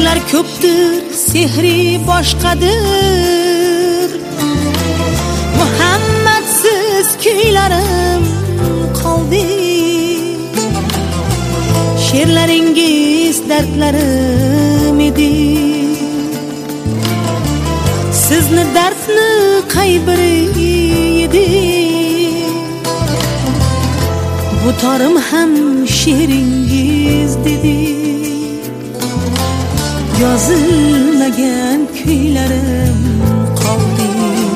Sirlar ko'pdir, sehri boshqadir. Muhammadsiz kuylarim qoldi. She'rlaringiz dardlarim edi. Sizni dardni qaybiri edi. Bu torim ham she'ringiz dedi. Yozilmagan kuylarim qoldi.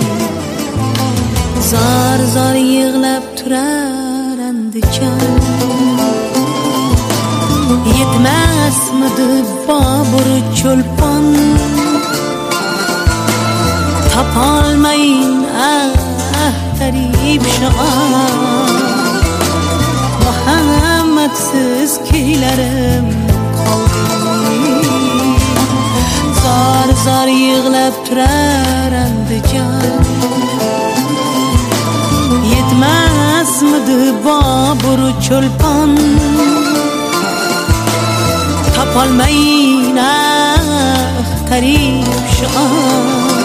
Zar zar yig'lab turar Andijon. Yetmasmidi Bobur cho'lpon. Topolmayin tarif shior. Muhammadsiz kuylarim qoldi. Zar zar yig'lab turar Andijon. Yetmasmidi Bobur cho'lpon. Topolmayin tarif shior.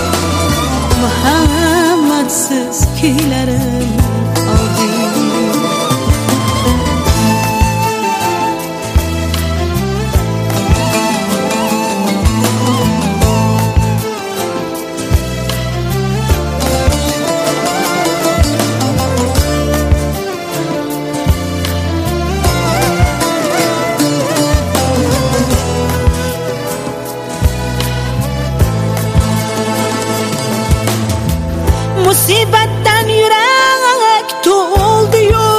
Muhammadsiz kuylarim qoldi. Musibatdan yurak to'ldi-yu,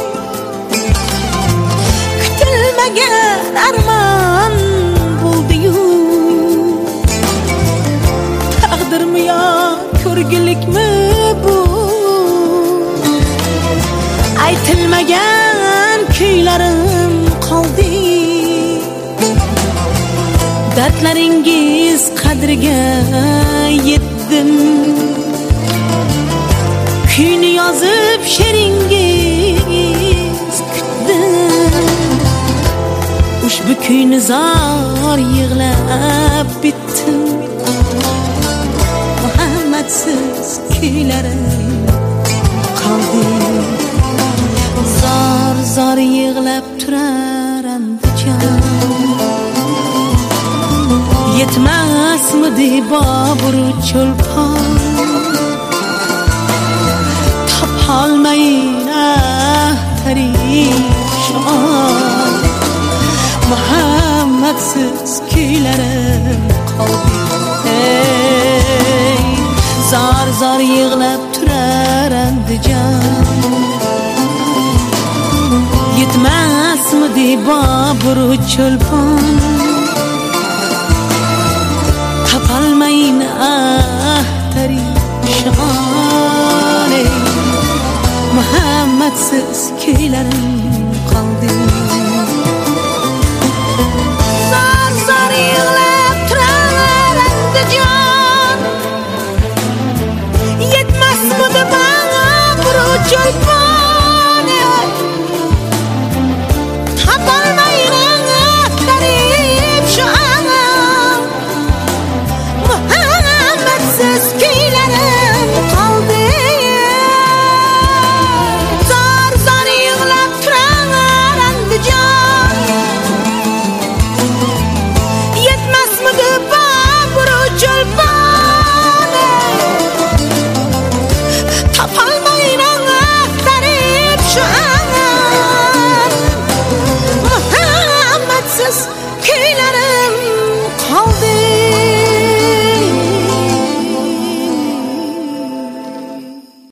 kutilmagan armon bo'ldi-yu. Taqdirmi yo ko'rgilikmi bu? Aytilmagan kuylarim qoldi. Dardlaringiz qadriga yetdim. Kuyni yozib she'ringiz kutdim. Ushbu kuyni zor yig'lab bitdim. Muhammadsiz kuylarim qoldi. Zor zor yig'lab turar Andijon. Yetmasmidi Bobur cho'lpon. Topolmayin tarif shior. Muhammadsiz kuylarim qoldi. Ey, zor zor yig'lab turar Andijon. Yetmasmidi Bobur cho'lpon. Topolmayin tarif shior. Muhammadsiz kuylarim qoldi. Zor zor yig'lab turar Andijon. Yetmasmidi Bobur cho'lpon. Topolmayin tarif shior. Muhammadsiz kuylarim qoldi. Muhammadsiz